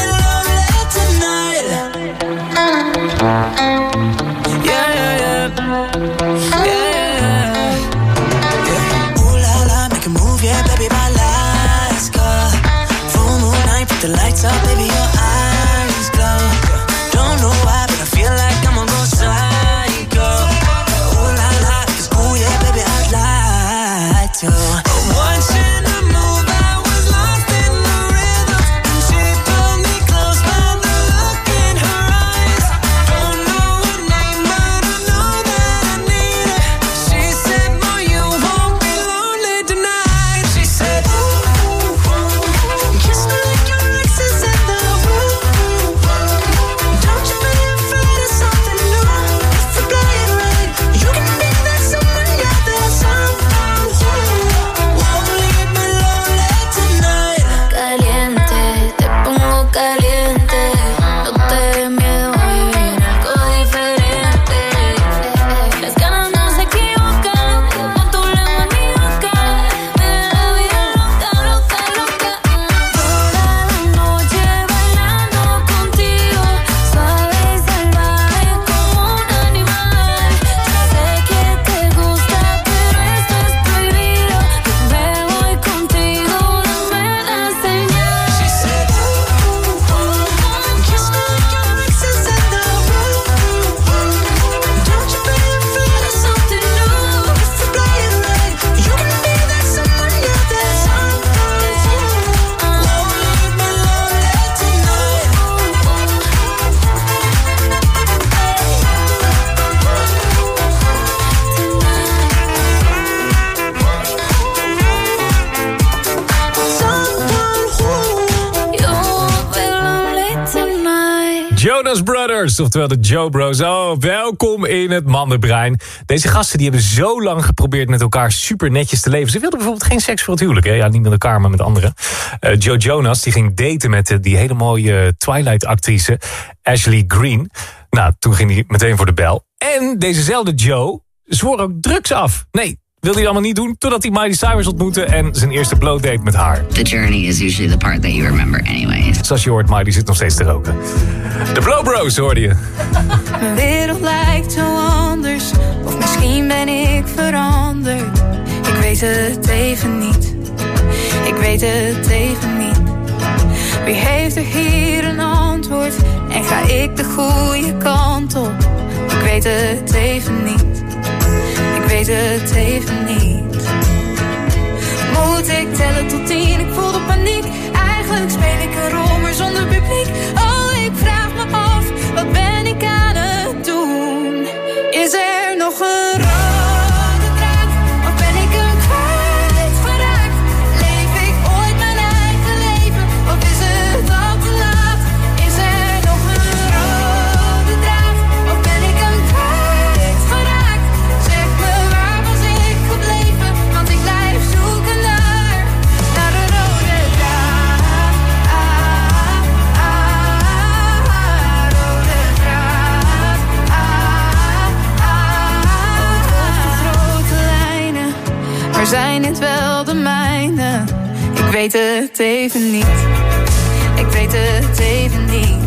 Brothers, oftewel de Joe Bros. Oh, welkom in het mannenbrein. Deze gasten die hebben zo lang geprobeerd met elkaar super netjes te leven. Ze wilden bijvoorbeeld geen seks voor het huwelijk. Hè? Ja, niet met elkaar, maar met anderen. Uh, Joe Jonas die ging daten met uh, die hele mooie Twilight-actrice Ashley Greene. Nou, toen ging hij meteen voor de bel. En dezezelfde Joe zwoer ook drugs af. Nee, wilde hij allemaal niet doen, totdat hij Miley Cyrus ontmoette en zijn eerste blow date met haar. The journey is usually the part that you remember anyways. Zoals je hoort, Miley zit nog steeds te roken. De Blow Bros hoorde je. Mijn wereld lijkt zo anders, of misschien ben ik veranderd. Ik weet het even niet, ik weet het even niet. Wie heeft er hier een antwoord, en ga ik de goede kant op? Ik weet het even niet. Ik weet het even niet. Moet ik tellen tot tien? Ik voel de paniek. Eigenlijk speel ik een rol, maar zonder publiek. Oh, ik vraag me af, wat ben ik aan het doen? Is er nog een rode draad? Of ben ik een kwijtgeraakt? Leef ik ooit mijn eigen leven? Of is het al te laat? Is er nog een rode draad? Of ben ik een kwijtgeraakt? Zeg me, waar was ik gebleven? Want ik blijf zoeken naar, naar de rode draad. Ah, ah, ah, rode draad. Ah, ah, ah. De grote lijnen, maar zijn het wel de mijne? Ik weet het even niet. Ik weet het even niet.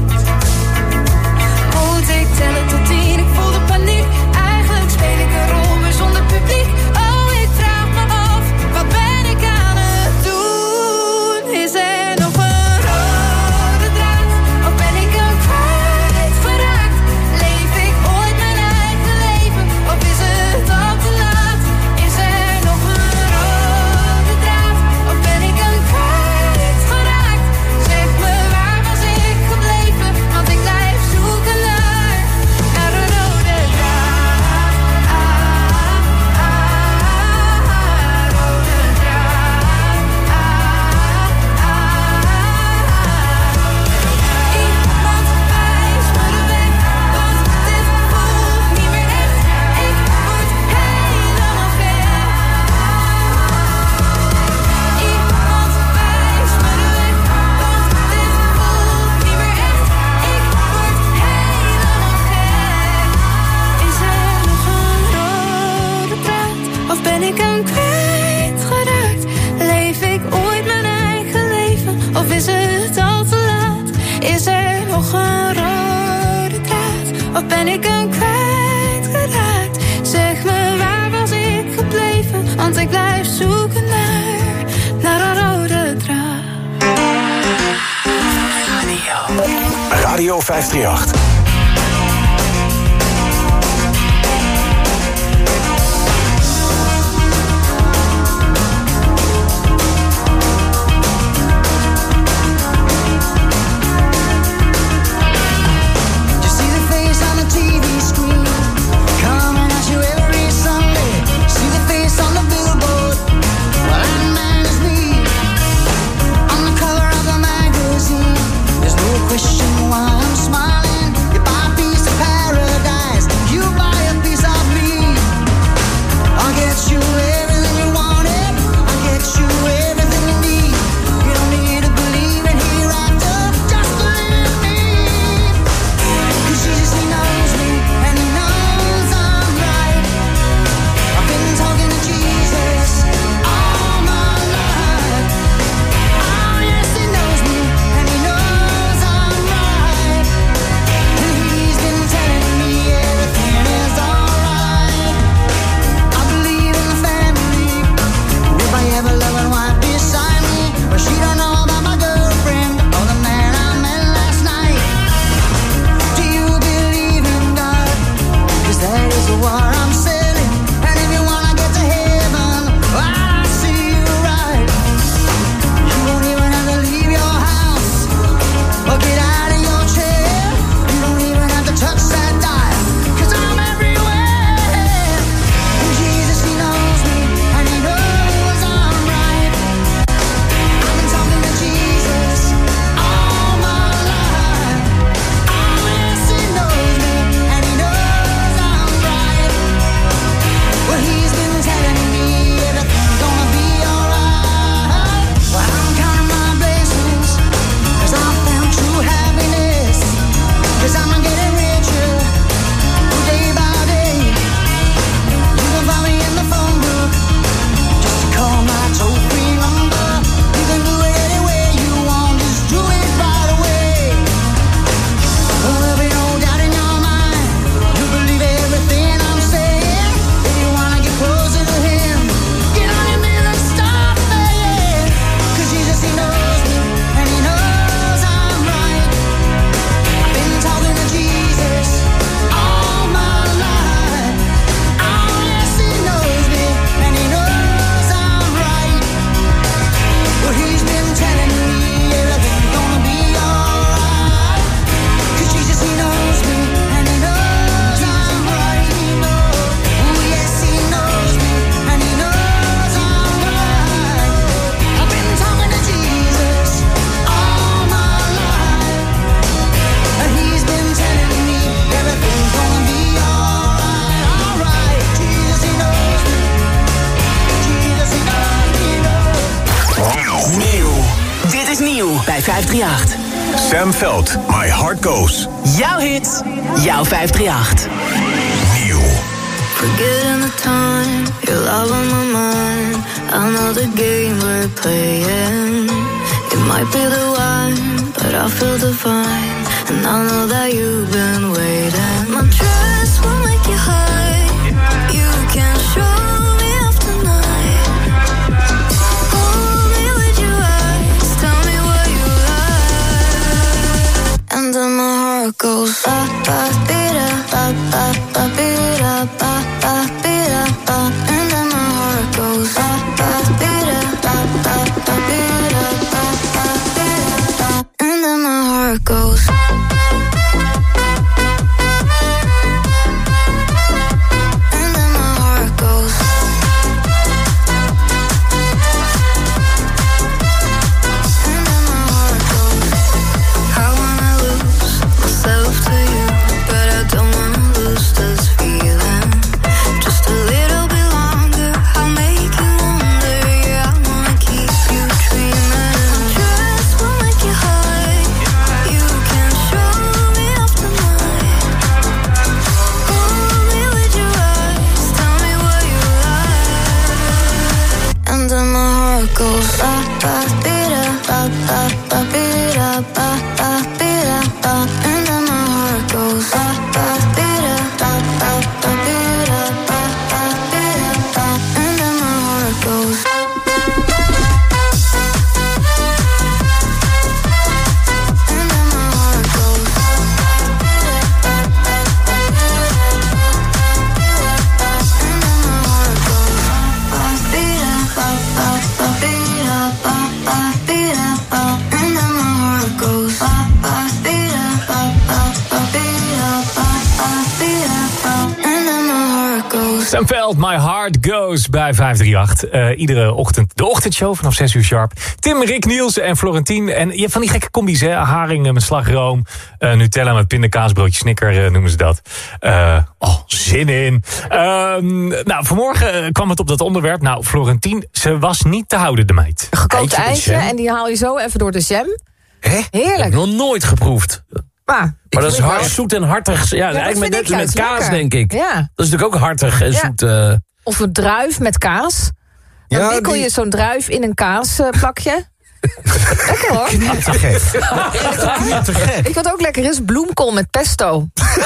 Moet ik tellen tot tien? Ik voel de paniek. Eigenlijk speel ik een rol, maar zonder publiek. Oh, ik vraag me af, wat ben ik aan het doen? Is er nog een rode draad? Of ben ik een kwijtgeraakt? Leef ik ooit mijn eigen leven? Of is het al te laat? Is er nog een rode draad? Of ben ik een kwijtgeraakt? Zeg me, waar was ik gebleven? Want ik blijf zoeken naar, naar een rode draad. Ah, ah, ah, rode draad. Ah, ah, iemand wijst me de weg, want dit voelt niet meer echt. Ik word helemaal gek. Iemand wijst me de weg, want dit voelt niet meer echt. Ik word helemaal gek. Is er nog een rode draad? Of ben ik hem kwijtgeraakt? Leef ik ooit mijn eigen leven? Of is het al te laat? Is er nog een rode draad? Of ben ik hem kwijtgeraakt? Zeg me, waar was ik gebleven? Want ik blijf zoeken naar, naar een rode draad. Radio vijfhonderdachtendertig. You see the face on the T V screen, coming at you every Sunday. See the face on the billboard, well, that man is me. On the cover of the magazine, there's no question why I'm smiling. You bij vijf drie acht. Sam Veld, My Heart Goes. Jouw hit, jouw vijf drie acht. Nieuw. Forgetting the time, your love on my mind. I know the game we're playing. It might be the one, but I feel divine. And I know that you've been waiting. My dress will make you high. You can show me off tonight. Hold me with your eyes. Tell me what you like. And then my heart goes ba ba beat up, ba ba ba beat up, ba ba beat up, ba. And then my heart goes ba ba beat up, ba ba ba beat up, ba ba beat up, ba. And then my heart goes. Sam Veld, My Heart Goes bij vijf drie acht. Uh, iedere ochtend de ochtendshow vanaf zes uur sharp. Tim, Rick, Niels en Florentien. En je hebt van die gekke combi's, hè? Haring met slagroom. Uh, Nutella met pindakaas, broodje Snicker uh, noemen ze dat. Uh, oh, zin in. Uh, nou, vanmorgen kwam het op dat onderwerp. Nou, Florentien, ze was niet te houden, de meid. Gekookt eitje en die haal je zo even door de jam. Hè? Heerlijk. Heb ik nog nooit geproefd. Maar, maar dat is hard, zoet en hartig. Ja, ja eigenlijk net met kaas, lekker. Denk ik. Ja. Dat is natuurlijk ook hartig en ja. zoet. Uh... Of een druif met kaas. Dan ja, wikkel die... je zo'n druif in een kaasplakje. Lekker hoor. Knettergek. Knettergek. Ik wat ook lekker is, bloemkool met pesto.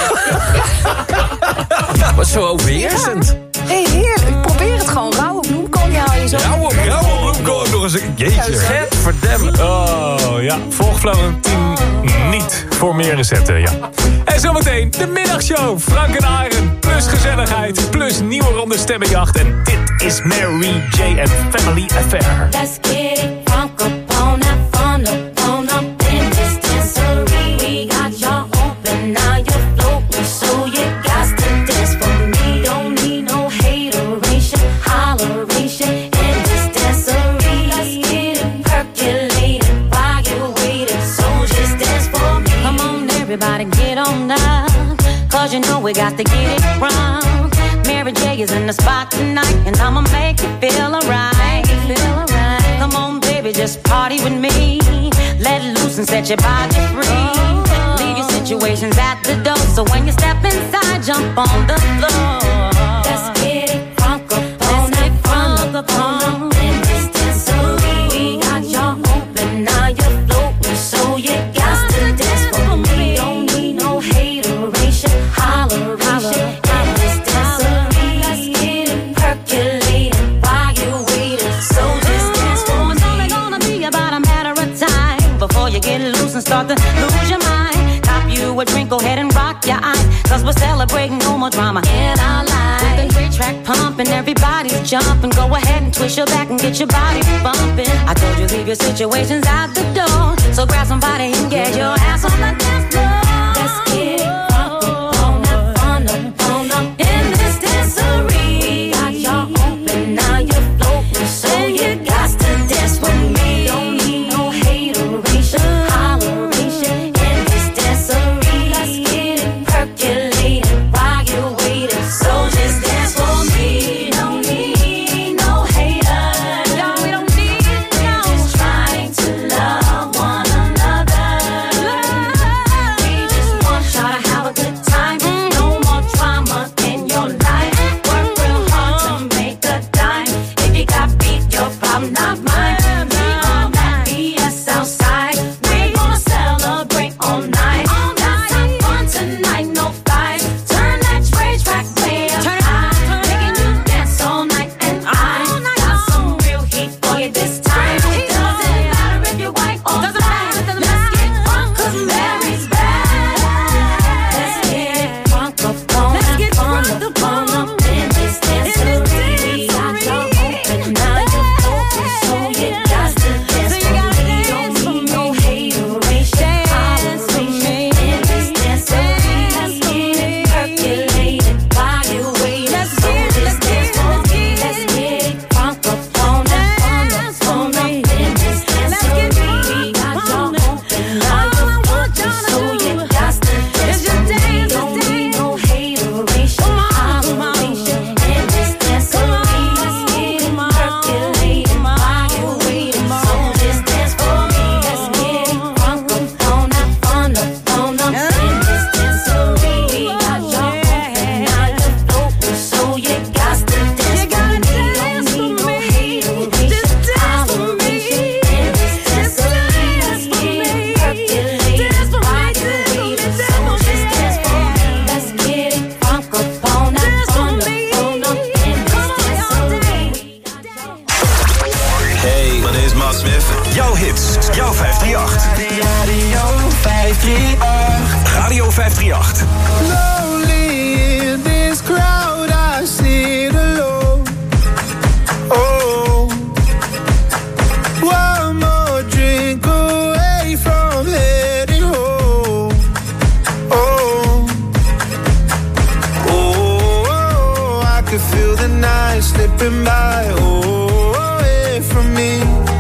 Wat zo overheersend. Ja. Nee, heerlijk. Probeer het gewoon. Rauwe bloemkool, die haal je zo. Rauwe, rauwe bloemkool nog eens een jeetje. Verdemmen. Oh ja, volg Florentien niet voor meer recepten, ja. En zometeen de middagshow. Frank en Iron, plus gezelligheid, plus nieuwe ronde stemmenjacht. En dit is Mary J. en Family Affair. Let's get it, Frank upon that fun upon up in this dancery. We got y'all open, now you're floating, so you got to dance for me. Don't need no hateration, holleration in this dancery. Let's get it percolated while you're waiting, so just dance for me. Come on, everybody, get on now, cause you know we got to get it wrong. Mary J is in the spot tonight, and I'ma make you feel alright. Feel alright. Come on, baby, just party with me. Let loose and set your body free. Oh. Leave your situations at the door, so when you step inside, jump on the floor. Let's get it crunk up on it, crunk up on in this dancery. We got y'all open, now you're floating, so you got to dance for me. Don't need no hateration, holleration in this dancery. Let's get it percolated while you're waiting, so just dance for me. It's only gonna be about a matter of time before you get loose and start to lose your mind. Cop you a drink, go ahead and rock your eyes, cause we're celebrating no more drama in our lives. With the great track pumping, everybody's jumping. Go ahead and twist your back and get your body bumping. I told you leave your situations out the door, so grab somebody and get your ass on the dance floor. Let's get it crunk up on that fun up on up in this dancery. We got y'all open, now you're floating, so you got to dance with me. Don't need no hateration, holleration in this dancery. Let's get it percolated while you're waiting, so just dance for me. Don't need no haters, no, we don't need no. Just trying to love one another. Jouw hits, jouw vijf drie acht. Radio vijf drie acht. Radio vijf drie acht. Lonely in this crowd, I sit alone. Oh, one more drink away from heading home. Oh, oh, I could feel the night slipping by. Oh, away from me.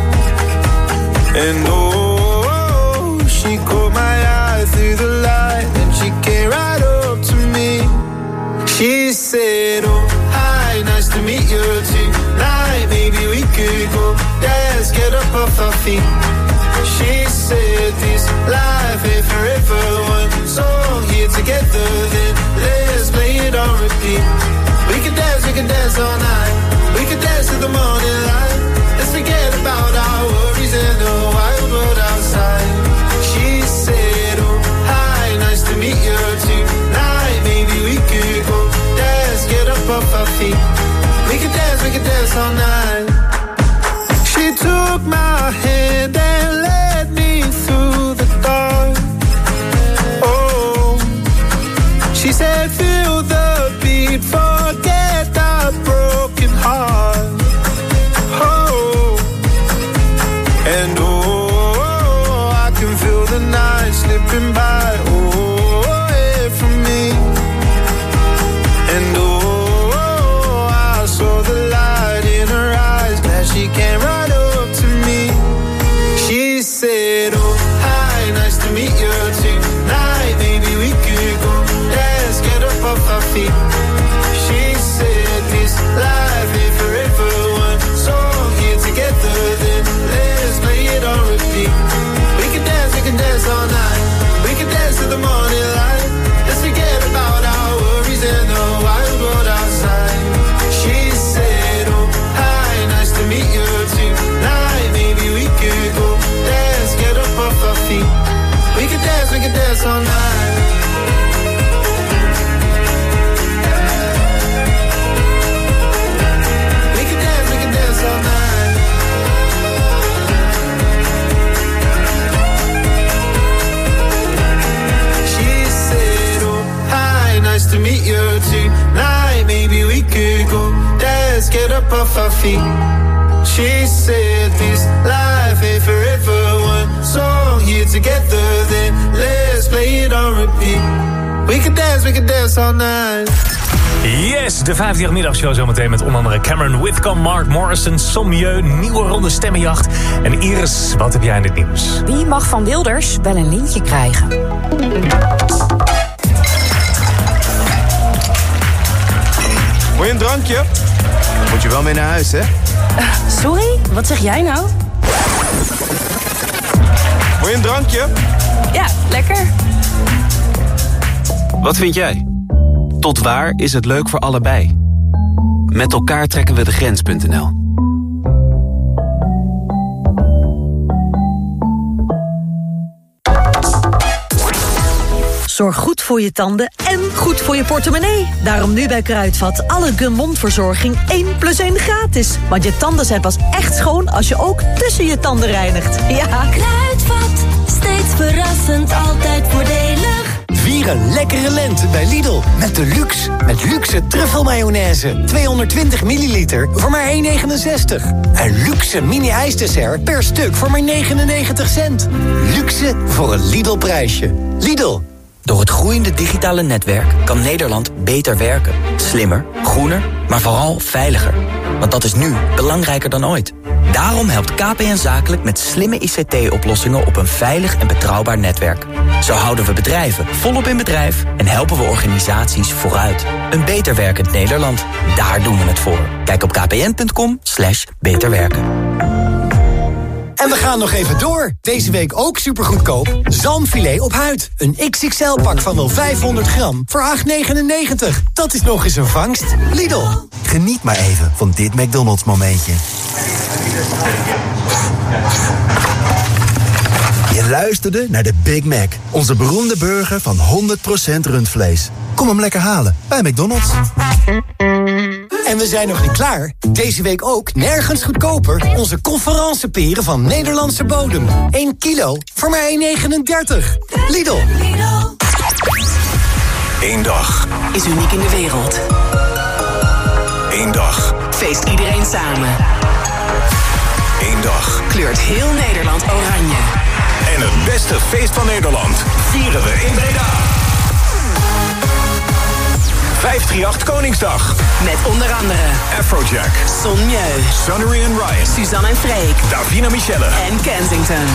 And oh, she caught my eye through the light, and she came right up to me. She said, oh, hi, nice to meet you tonight. Maybe we could go dance, get up off our feet. She said, this life ain't forever. One song here together, then let's play it on repeat. We could dance, we could dance all night. We could dance till the morning light. Let's forget about our worries and the wild world outside. She said, oh, hi, nice to meet you tonight. Maybe we could go dance, get up off our feet. We could dance, we could dance all night. She took my hand and led me through the dark. Oh, she said, feel the beat, forget the broken heart. Oh, and oh, I can feel the night slipping by. Oh, away from me. And oh, I saw the light in her eyes. Glad she came right up to me. She said, oh, hi, nice to meet you tonight. Maybe we could go dance, get up off our feet. She said, this life ain't forever. One song here together, then let's play it on repeat. We can dance, we can dance all night. We can dance till the morning light. Let's forget about our worries and the wild world outside. She said, oh, hi, nice to meet you tonight. Maybe we could go dance, get up off our feet. We can dance, we can dance all night. We can dance, we can dance all night. She said, oh, hi, nice to meet you tonight. Maybe we could go dance, get up off our feet. She said, this life ain't forever. One song here together, then let's play it on repeat. We can dance, we can dance all night. Yes, de vijftienmiddagshow zometeen met onder andere Cameron Whitcomb, Mark Morrison, Sommieu, nieuwe ronde stemmenjacht. En Iris, wat heb jij in het nieuws? Wie mag van Wilders wel een lintje krijgen? Wil je een drankje? Moet je wel mee naar huis, hè? Uh, sorry, wat zeg jij nou? Wil je een drankje? Ja, lekker. Wat vind jij? Tot waar is het leuk voor allebei? Met elkaar trekken we de grens punt n l. Zorg goed voor je tanden en goed voor je portemonnee. Daarom nu bij Kruidvat alle Gummondverzorging één plus één gratis. Want je tanden zijn pas echt schoon als je ook tussen je tanden reinigt. Ja. Kruidvat, steeds verrassend, altijd voordelig. Vier een lekkere lente bij Lidl. Met de luxe. Met luxe truffelmayonaise. tweehonderdtwintig milliliter voor maar één negenenzestig. Een luxe mini-ijsdessert per stuk voor maar negenennegentig cent. Luxe voor een Lidl-prijsje. Lidl. Door het groeiende digitale netwerk kan Nederland beter werken. Slimmer, groener, maar vooral veiliger. Want dat is nu belangrijker dan ooit. Daarom helpt K P N Zakelijk met slimme I C T-oplossingen op een veilig en betrouwbaar netwerk. Zo houden we bedrijven volop in bedrijf en helpen we organisaties vooruit. Een beter werkend Nederland, daar doen we het voor. Kijk op kpn.com slash beterwerken. En we gaan nog even door. Deze week ook supergoedkoop. Zalmfilet op huid. Een X X L-pak van wel vijfhonderd gram voor acht negenennegentig. Dat is nog eens een vangst. Lidl. Geniet maar even van dit McDonald's momentje. Je luisterde naar de Big Mac. Onze beroemde burger van honderd procent rundvlees. Kom hem lekker halen bij McDonald's. En we zijn nog niet klaar. Deze week ook nergens goedkoper. Onze conferenceperen van Nederlandse bodem. één kilo voor maar één negenendertig. Lidl. Eén dag. Is uniek in de wereld. Eén dag. Feest iedereen samen. Eén dag. Kleurt heel Nederland oranje. En het beste feest van Nederland vieren we in Breda. vijfhonderdachtendertig Koningsdag. Met onder andere Afrojack, Son Mieu, Sonnery and Ryan, Suzanne en Freek, Davina Michelle en Kensington.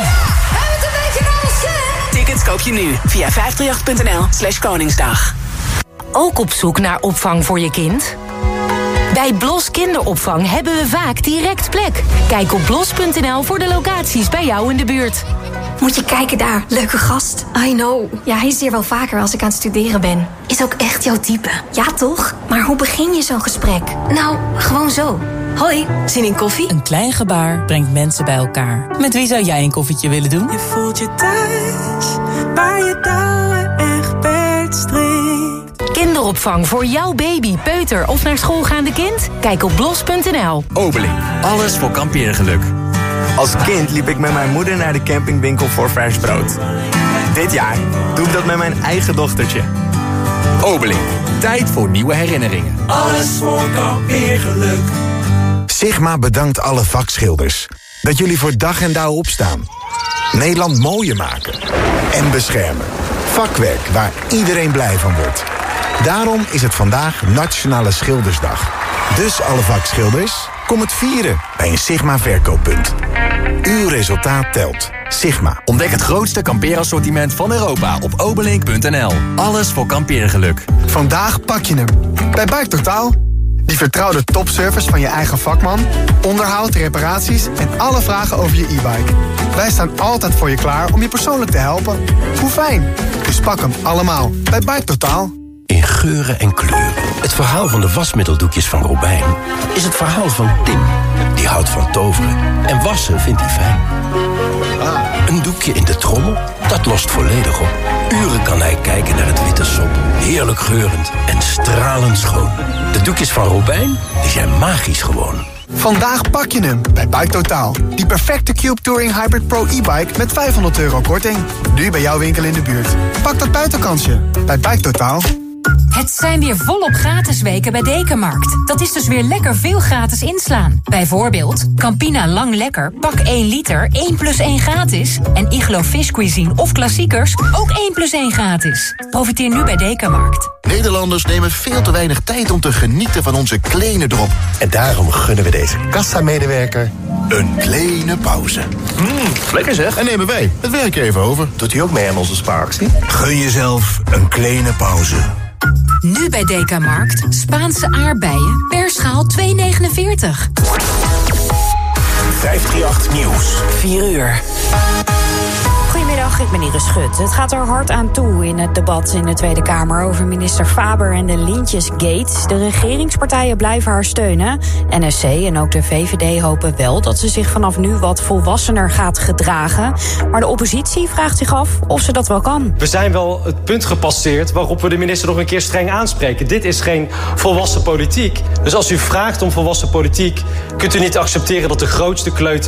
Tickets koop je nu via vijfhonderdachtendertig punt n l slash Koningsdag. Ook op zoek naar opvang voor je kind? Bij Blos Kinderopvang hebben we vaak direct plek. Kijk op blos punt n l voor de locaties bij jou in de buurt. Moet je kijken daar, leuke gast. I know. Ja, hij is hier wel vaker als ik aan het studeren ben. Is ook echt jouw type. Ja, toch? Maar hoe begin je zo'n gesprek? Nou, gewoon zo. Hoi, zin in koffie? Een klein gebaar brengt mensen bij elkaar. Met wie zou jij een koffietje willen doen? Je voelt je thuis, waar je touwen echt beetstrikt. Kinderopvang voor jouw baby, peuter of naar school gaande kind? Kijk op blos punt n l. Obeling, alles voor kampeergeluk. Als kind liep ik met mijn moeder naar de campingwinkel voor vers brood. Dit jaar doe ik dat met mijn eigen dochtertje. Obeling, tijd voor nieuwe herinneringen. Alles voor kampeergeluk. Sigma bedankt alle vakschilders. Dat jullie voor dag en dauw opstaan. Nederland mooier maken. En beschermen. Vakwerk waar iedereen blij van wordt. Daarom is het vandaag Nationale Schildersdag. Dus alle vakschilders, kom het vieren bij een Sigma verkooppunt. Uw resultaat telt. Sigma. Ontdek het grootste kampeerassortiment van Europa op obelink punt n l. Alles voor kampeergeluk. Vandaag pak je hem. Bij Bike Totaal. Die vertrouwde topservice van je eigen vakman, onderhoud, reparaties en alle vragen over je e-bike. Wij staan altijd voor je klaar om je persoonlijk te helpen. Hoe fijn. Dus pak hem allemaal bij Bike Totaal. In geuren en kleuren. Het verhaal van de wasmiddeldoekjes van Robijn is het verhaal van Tim. Die houdt van toveren en wassen vindt hij fijn. Een doekje in de trommel, dat lost volledig op. Uren kan hij kijken naar het witte sop. Heerlijk geurend en stralend schoon. De doekjes van Robijn, die zijn magisch gewoon. Vandaag pak je hem bij Bike Totaal. Die perfecte Cube Touring Hybrid Pro e-bike met vijfhonderd euro korting. Nu bij jouw winkel in de buurt. Pak dat buitenkansje bij Bike Totaal. Het zijn weer volop gratis weken bij Dekamarkt. Dat is dus weer lekker veel gratis inslaan. Bijvoorbeeld Campina Lang Lekker, pak één liter, één plus één gratis. En Iglo Fish Cuisine of klassiekers, ook één plus één gratis. Profiteer nu bij Dekamarkt. Nederlanders nemen veel te weinig tijd om te genieten van onze kleine drop. En daarom gunnen we deze kassamedewerker een kleine pauze. Mm, lekker zeg. En nemen wij het werk even over. Doet u ook mee aan onze spaaractie? Gun jezelf een kleine pauze. Nu bij Dekamarkt, Spaanse aardbeien, per schaal twee negenenveertig. vijfhonderdachtendertig Nieuws. vier uur. Goedemiddag, ik ben Iris Schut. Het gaat er hard aan toe in het debat in de Tweede Kamer over minister Faber en de Lintjesgate. De regeringspartijen blijven haar steunen. N S C en ook de V V D hopen wel dat ze zich vanaf nu wat volwassener gaat gedragen. Maar de oppositie vraagt zich af of ze dat wel kan. We zijn wel het punt gepasseerd waarop we de minister nog een keer streng aanspreken. Dit is geen volwassen politiek. Dus als u vraagt om volwassen politiek, kunt u niet accepteren dat de grootste kleuter